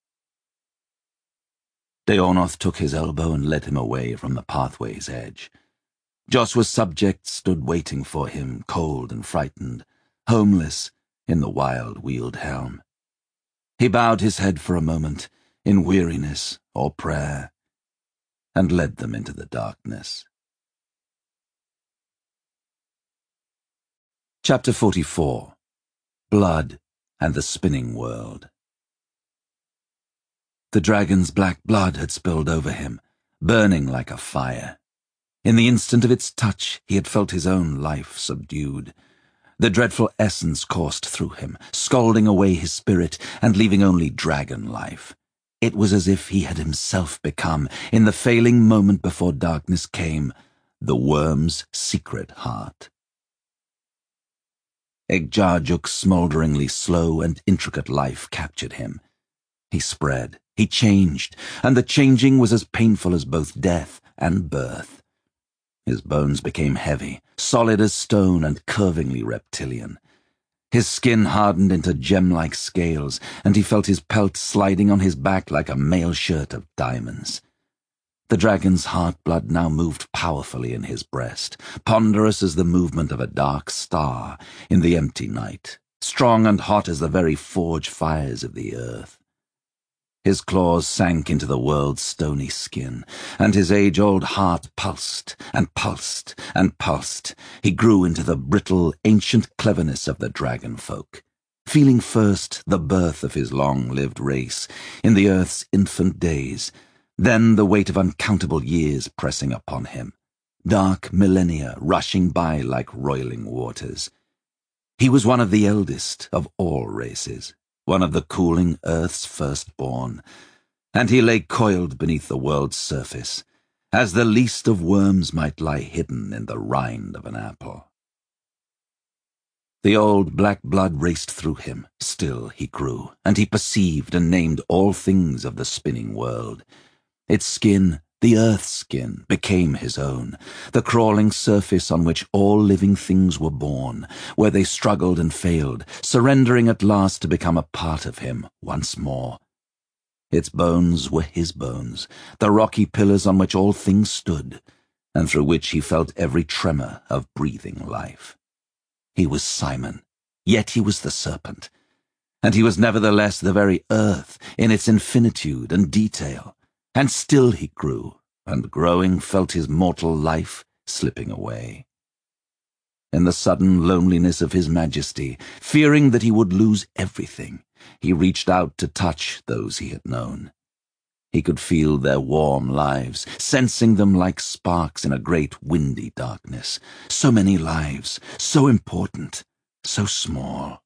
Daonoth took his elbow and led him away from the pathway's edge. Joshua's subjects stood waiting for him, cold and frightened, homeless in the wild-wheeled helm. He bowed his head for a moment, in weariness or prayer, and led them into the darkness. Chapter forty-four. Blood and the Spinning World. The dragon's black blood had spilled over him, burning like a fire. In the instant of its touch, he had felt his own life subdued. The dreadful essence coursed through him, scalding away his spirit and leaving only dragon life. It was as if he had himself become, in the failing moment before darkness came, the worm's secret heart. Egjarjuk's smoulderingly slow and intricate life captured him. He spread, he changed, and the changing was as painful as both death and birth. His bones became heavy, solid as stone and curvingly reptilian. His skin hardened into gem-like scales, and he felt his pelt sliding on his back like a mail shirt of diamonds. The dragon's heart-blood now moved powerfully in his breast, ponderous as the movement of a dark star in the empty night, strong and hot as the very forge fires of the earth. His claws sank into the world's stony skin, and his age-old heart pulsed and pulsed and pulsed. He grew into the brittle, ancient cleverness of the dragon folk, feeling first the birth of his long-lived race in the earth's infant days, then the weight of uncountable years pressing upon him, dark millennia rushing by like roiling waters. He was one of the eldest of all races, one of the cooling earth's firstborn, and he lay coiled beneath the world's surface, as the least of worms might lie hidden in the rind of an apple. The old black blood raced through him. Still he grew, and he perceived and named all things of the spinning world. Its skin, the earth's skin, became his own, the crawling surface on which all living things were born, where they struggled and failed, surrendering at last to become a part of him once more. Its bones were his bones, the rocky pillars on which all things stood, and through which he felt every tremor of breathing life. He was Simon, yet he was the serpent, and he was nevertheless the very earth in its infinitude and detail. And still he grew, and growing felt his mortal life slipping away. In the sudden loneliness of his majesty, fearing that he would lose everything, he reached out to touch those he had known. He could feel their warm lives, sensing them like sparks in a great windy darkness. So many lives, so important, so small.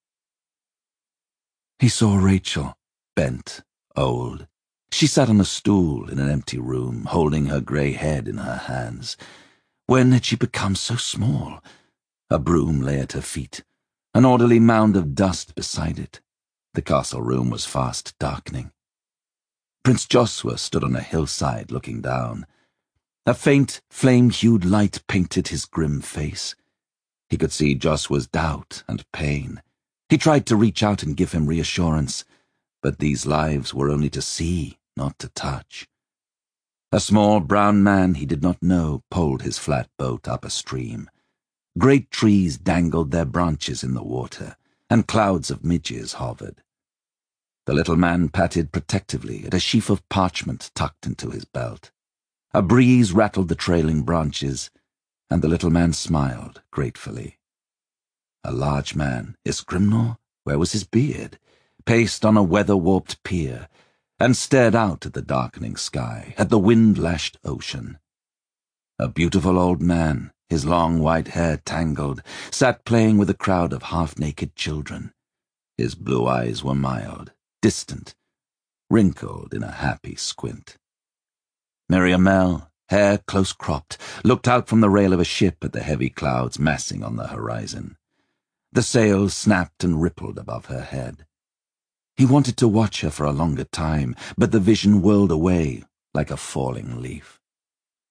He saw Rachel, bent, old. She sat on a stool in an empty room, holding her grey head in her hands. When had she become so small? A broom lay at her feet, an orderly mound of dust beside it. The castle room was fast darkening. Prince Joshua stood on a hillside looking down. A faint, flame-hued light painted his grim face. He could see Joshua's doubt and pain. He tried to reach out and give him reassurance, but these lives were only to see, not to touch. A small brown man he did not know poled his flat boat up a stream. Great trees dangled their branches in the water, and clouds of midges hovered. The little man patted protectively at a sheaf of parchment tucked into his belt. A breeze rattled the trailing branches, and the little man smiled gratefully. A large man, Isgrimnor, where was his beard, paced on a weather-warped pier, and stared out at the darkening sky, at the wind-lashed ocean. A beautiful old man, his long white hair tangled, sat playing with a crowd of half-naked children. His blue eyes were mild, distant, wrinkled in a happy squint. Miriamel, hair close-cropped, looked out from the rail of a ship at the heavy clouds massing on the horizon. The sails snapped and rippled above her head. He wanted to watch her for a longer time, but the vision whirled away like a falling leaf.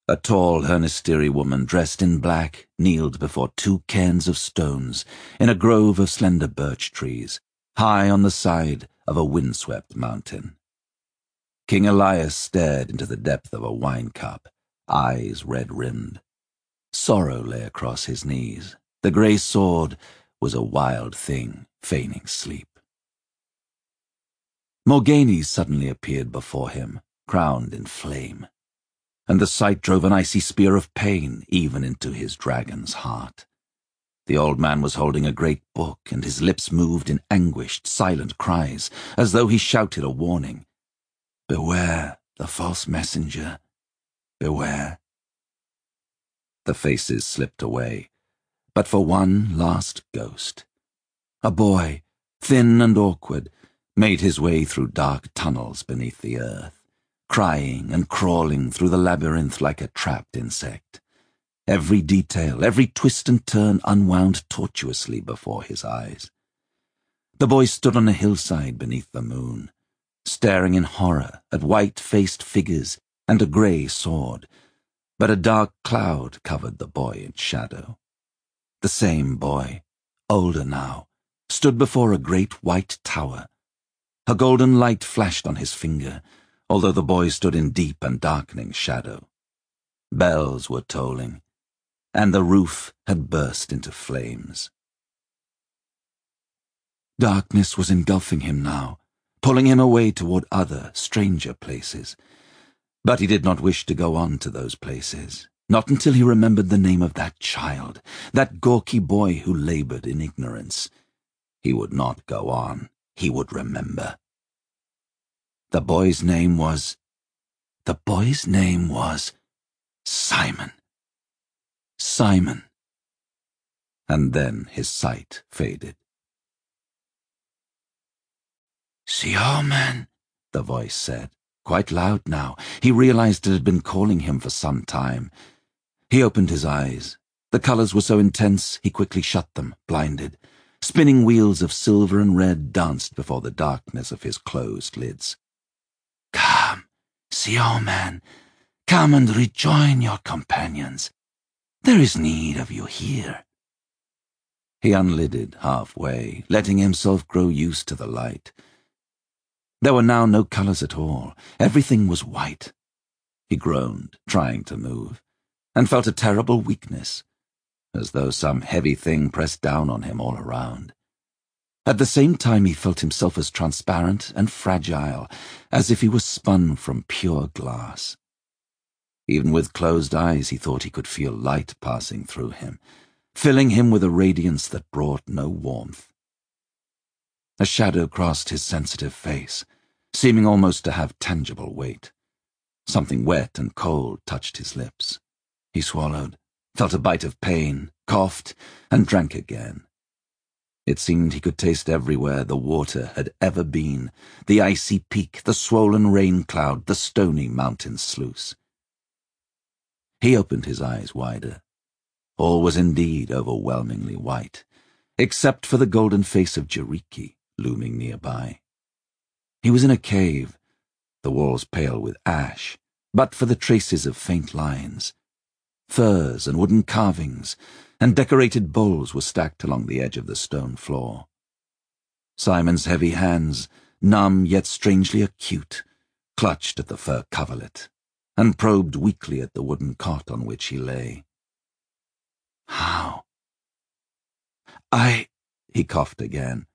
A tall Hernistiri woman dressed in black kneeled before two cairns of stones in a grove of slender birch trees, high on the side of a windswept mountain. King Elias stared into the depth of a wine cup, eyes red-rimmed. Sorrow lay across his knees. The grey sword was a wild thing, feigning sleep. Morgane suddenly appeared before him, crowned in flame, and the sight drove an icy spear of pain even into his dragon's heart. The old man was holding a great book, and his lips moved in anguished, silent cries, as though he shouted a warning. Beware the false messenger. Beware. The faces slipped away, but for one last ghost. A boy, thin and awkward, made his way through dark tunnels beneath the earth, crying and crawling through the labyrinth like a trapped insect. Every detail, every twist and turn unwound tortuously before his eyes. The boy stood on a hillside beneath the moon, staring in horror at white-faced figures and a grey sword, but a dark cloud covered the boy in shadow. The same boy, older now, stood before a great white tower. A golden light flashed on his finger, although the boy stood in deep and darkening shadow. Bells were tolling, and the roof had burst into flames. Darkness was engulfing him now, pulling him away toward other, stranger places. But he did not wish to go on to those places, not until he remembered the name of that child, that gawky boy who labored in ignorance. He would not go on. He would remember. The boy's name was... The boy's name was... Simon. Simon. And then his sight faded. Siomen, the voice said, quite loud now. He realized it had been calling him for some time. He opened his eyes. The colors were so intense he quickly shut them, blinded. Spinning wheels of silver and red danced before the darkness of his closed lids. Come, Siomen, come and rejoin your companions. There is need of you here. He unlidded halfway, letting himself grow used to the light. There were now no colors at all. Everything was white. He groaned, trying to move, and felt a terrible weakness, as though some heavy thing pressed down on him all around. At the same time he felt himself as transparent and fragile as if he was spun from pure glass. Even with closed eyes he thought he could feel light passing through him, filling him with a radiance that brought no warmth. A shadow crossed his sensitive face, seeming almost to have tangible weight. Something wet and cold touched his lips. He swallowed, felt a bite of pain, coughed, and drank again. It seemed he could taste everywhere the water had ever been, the icy peak, the swollen rain cloud, the stony mountain sluice. He opened his eyes wider. All was indeed overwhelmingly white, except for the golden face of Jiriki looming nearby. He was in a cave, the walls pale with ash, but for the traces of faint lines. Furs and wooden carvings and decorated bowls were stacked along the edge of the stone floor. Simon's heavy hands, numb yet strangely acute, clutched at the fur coverlet and probed weakly at the wooden cot on which he lay. How? I... he coughed again.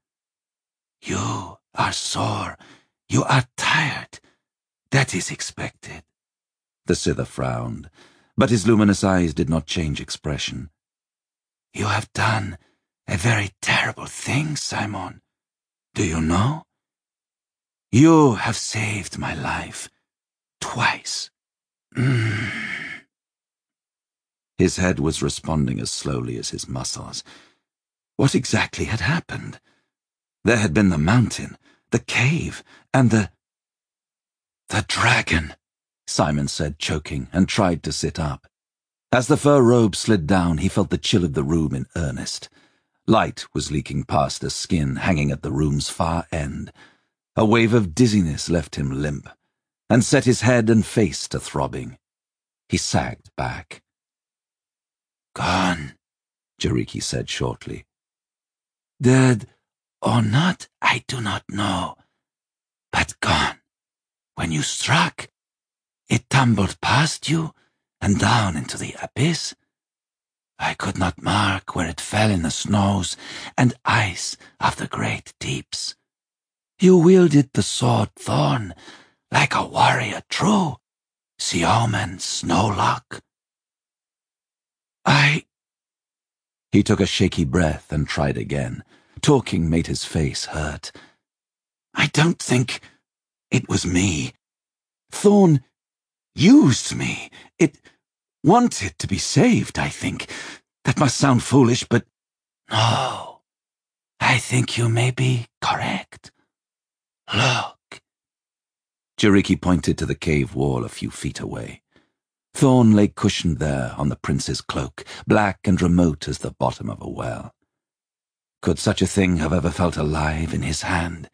You are sore. You are tired. That is expected. The Sither frowned, but his luminous eyes did not change expression. You have done a very terrible thing, Simon. Do you know? You have saved my life twice. Mm. His head was responding as slowly as his muscles. What exactly had happened? There had been the mountain, the cave, and the... The dragon, Simon said, choking, and tried to sit up. As the fur robe slid down, he felt the chill of the room in earnest. Light was leaking past a skin hanging at the room's far end. A wave of dizziness left him limp, and set his head and face to throbbing. He sagged back. "Gone," Jariki said shortly. "Dead or not, I do not know, but gone. When you struck, it tumbled past you and down into the abyss. I could not mark where it fell in the snows and ice of the great deeps. You wielded the sword thorn like a warrior true, Siomen Snowlock. I... He took a shaky breath and tried again. Talking made his face hurt. I don't think it was me. Thorn used me. It wanted to be saved, I think. That must sound foolish, but no. I think you may be correct. Look. Jariki pointed to the cave wall a few feet away. Thorn lay cushioned there on the prince's cloak, black and remote as the bottom of a well. Could such a thing have ever felt alive in his hand?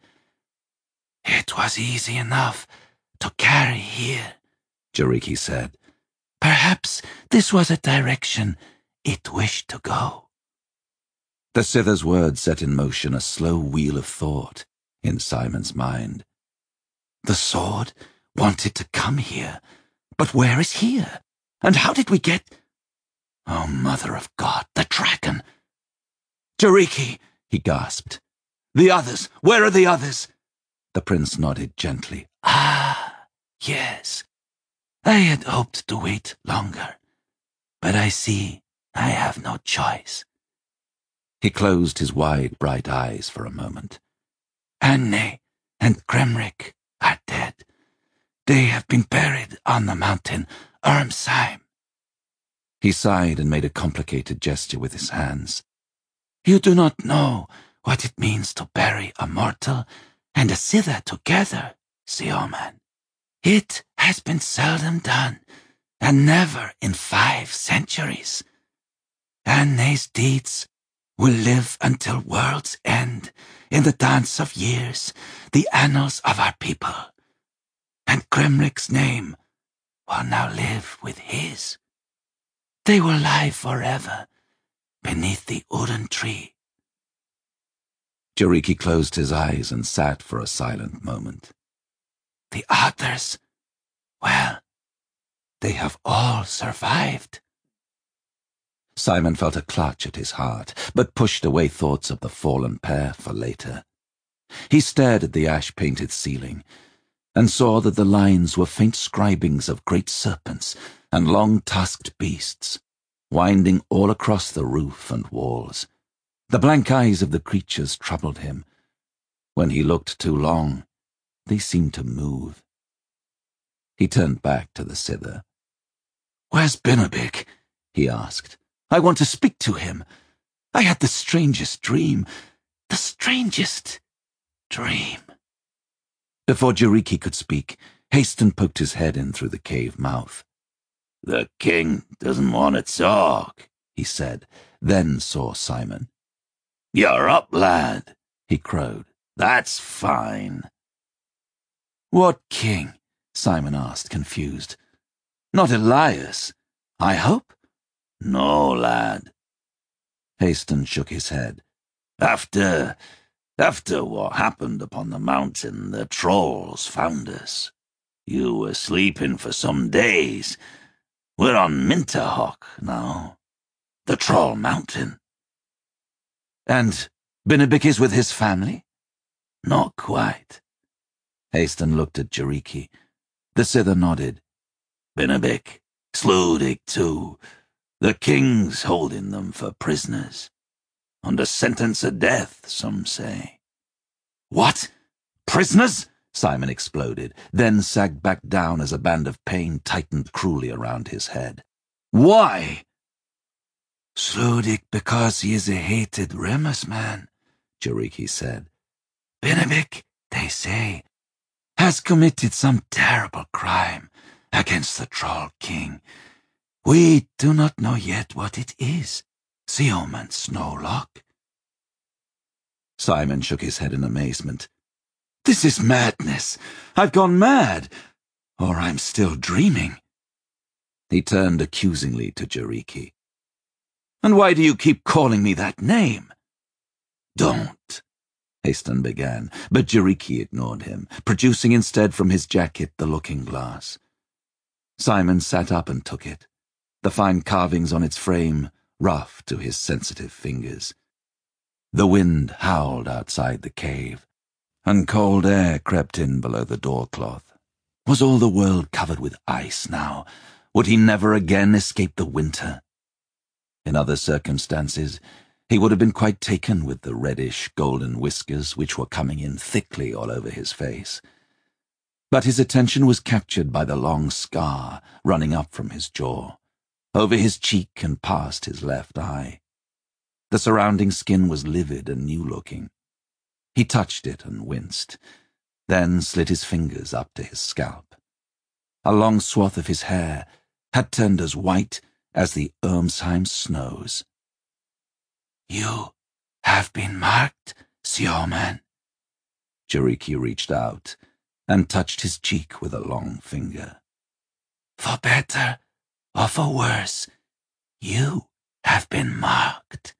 It was easy enough to carry here, Jariki said. Perhaps this was a direction it wished to go. The Sither's words set in motion a slow wheel of thought in Simon's mind. The sword wanted to come here, but where is here? And how did we get... Oh, Mother of God, the dragon! Jariki, he gasped. The others, where are the others? The prince nodded gently. Ah, yes. I had hoped to wait longer, but I see I have no choice. He closed his wide, bright eyes for a moment. Anne and Kremrik are dead. They have been buried on the mountain Ermsheim. He sighed and made a complicated gesture with his hands. You do not know what it means to bury a mortal and a Sither together, Siomen. It has been seldom done, and never in five centuries. Anne's deeds will live until world's end, in the dance of years, the annals of our people. And Kremrik's name will now live with his. They will lie forever beneath the Uren tree. Jariki closed his eyes and sat for a silent moment. The others, well, they have all survived. Simon felt a clutch at his heart, but pushed away thoughts of the fallen pair for later. He stared at the ash-painted ceiling, and saw that the lines were faint scribings of great serpents and long-tusked beasts, winding all across the roof and walls. The blank eyes of the creatures troubled him. When he looked too long, they seemed to move. He turned back to the Sither. "Where's Binabik?" he asked. "I want to speak to him. I had the strangest dream. The strangest dream." Before Jariki could speak, Haston poked his head in through the cave mouth. "The king doesn't want to talk," he said, then saw Simon. "You're up, lad," he crowed. "That's fine." "What king?" Simon asked, confused. "Not Elias, I hope?" "No, lad." Haston shook his head. After... After what happened upon the mountain, the trolls found us. You were sleeping for some days. We're on Minterhawk now. The Troll Mountain. And Binabik is with his family? Not quite. Haston looked at Jariki. The Sither nodded. Binabik, Sludig too. The king's holding them for prisoners. Under sentence of death, some say. "What? Prisoners?" Simon exploded, then sagged back down as a band of pain tightened cruelly around his head. "Why?" "Sludig because he is a hated Remus man," Jariki said. "Binabik, they say, has committed some terrible crime against the Troll King. We do not know yet what it is. Siomen Snowlock." Simon shook his head in amazement. "This is madness. I've gone mad. Or I'm still dreaming." He turned accusingly to Jariki. "And why do you keep calling me that name?" "Don't," Haston began, but Jariki ignored him, producing instead from his jacket the looking-glass. Simon sat up and took it, the fine carvings on its frame rough to his sensitive fingers. The wind howled outside the cave, and cold air crept in below the door-cloth. Was all the world covered with ice now? Would he never again escape the winter? In other circumstances, he would have been quite taken with the reddish, golden whiskers which were coming in thickly all over his face. But his attention was captured by the long scar running up from his jaw, over his cheek and past his left eye. The surrounding skin was livid and new-looking. He touched it and winced, then slid his fingers up to his scalp. A long swath of his hair had turned as white as the Ermsheim snows. "You have been marked, Xiaoman." Jariki reached out and touched his cheek with a long finger. "For better or for worse, you have been marked."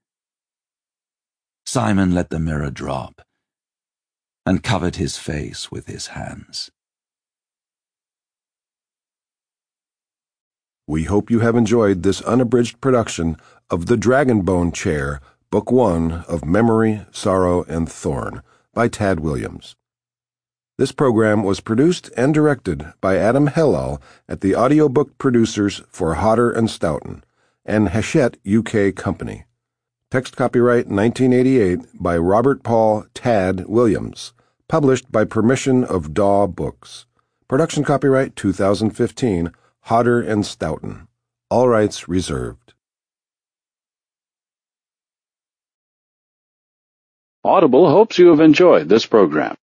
Simon let the mirror drop and covered his face with his hands. We hope you have enjoyed this unabridged production of The Dragonbone Chair, Book One of Memory, Sorrow, and Thorn by Tad Williams. This program was produced and directed by Adam Hellal at the audiobook producers for Hodder and Stoughton and Hachette U K Company. Text copyright nineteen eighty-eight by Robert Paul Tad Williams. Published by permission of Daw Books. Production copyright two thousand fifteen, Hodder and Stoughton. All rights reserved. Audible hopes you have enjoyed this program.